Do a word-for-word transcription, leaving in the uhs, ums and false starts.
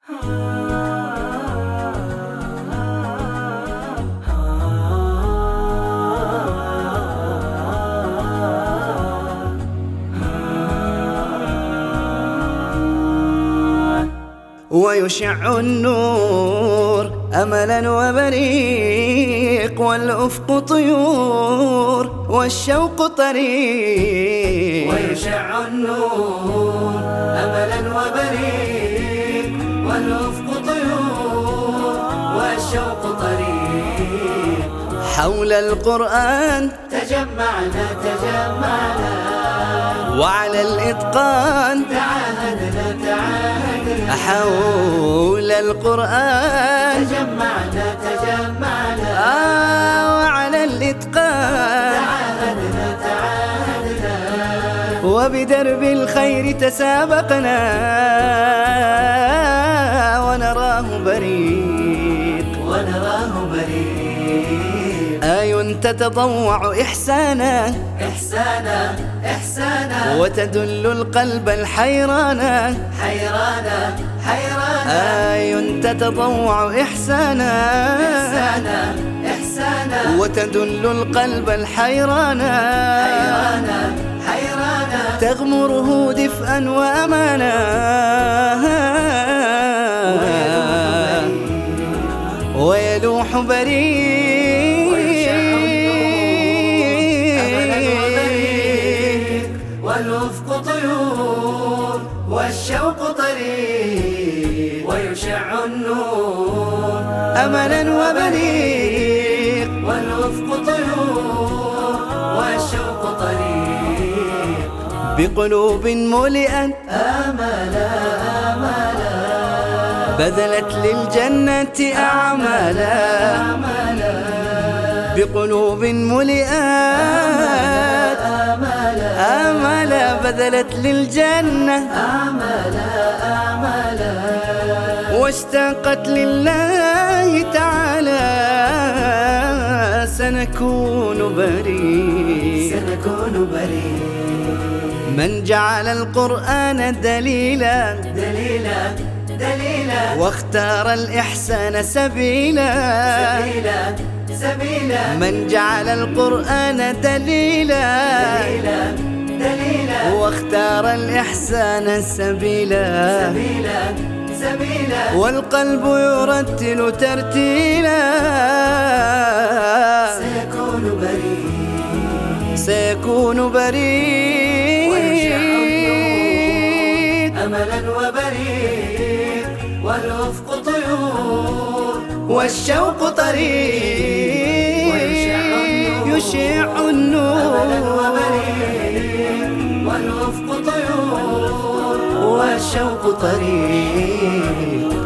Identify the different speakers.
Speaker 1: ويشع النور أملا وبريق، والأفق طيور والشوق طريق.
Speaker 2: ويشع النور أملا وبريق، والأفق طيور والشوق طريق.
Speaker 1: حول القرآن
Speaker 2: تجمعنا تجمعنا،
Speaker 1: وعلى الإتقان
Speaker 2: تعاهدنا تعاهدنا.
Speaker 1: حول القرآن
Speaker 2: تجمعنا تجمعنا،
Speaker 1: آه وعلى الإتقان
Speaker 2: تعاهدنا تعاهدنا.
Speaker 1: وبدرب الخير تسابقنا، ونراه بريق
Speaker 2: ونراه بريق.
Speaker 1: آي تتضوع إحسانا
Speaker 2: إحسانا إحسانا،
Speaker 1: وتدل القلب الحيرانا
Speaker 2: حيرانا حيرانا.
Speaker 1: آي تتضوع إحسانا
Speaker 2: إحسانا إحسانا،
Speaker 1: وتدل القلب الحيرانا
Speaker 2: حيرانا حيرانا.
Speaker 1: تغمره دفئا وأمانا، ويلوح بريق
Speaker 2: والأفق طيور والشوق طريق. ويشع النور
Speaker 1: أملا وبريق،
Speaker 2: والأفق طيور والشوق طريق.
Speaker 1: بقلوب ملئت
Speaker 2: آملا آملا،
Speaker 1: بذلت للجنة أعمالا. بقلوب ملئت آمالا، بذلت للجنة
Speaker 2: آملا آملا.
Speaker 1: واشتاقت لله تعالى. سنكون بريء
Speaker 2: سنكون بريء.
Speaker 1: من جعل القرآن دليلا
Speaker 2: دليلا دليلا،
Speaker 1: واختار الإحسان سبيلا.
Speaker 2: سبيلا سبيلا.
Speaker 1: من جعل القرآن دليلا
Speaker 2: دليلا دليلا،
Speaker 1: واختار الإحسان سبيلا.
Speaker 2: سبيلا سبيلا.
Speaker 1: والقلب يرتل ترتيلا.
Speaker 2: سيكون بريء
Speaker 1: سيكون بريء
Speaker 2: ويشع النور أملا وبريق، والأفق طيور
Speaker 1: والشوق طريق. يشع النور
Speaker 2: أملا وبريق، والأفق طيور
Speaker 1: والشوق طريق.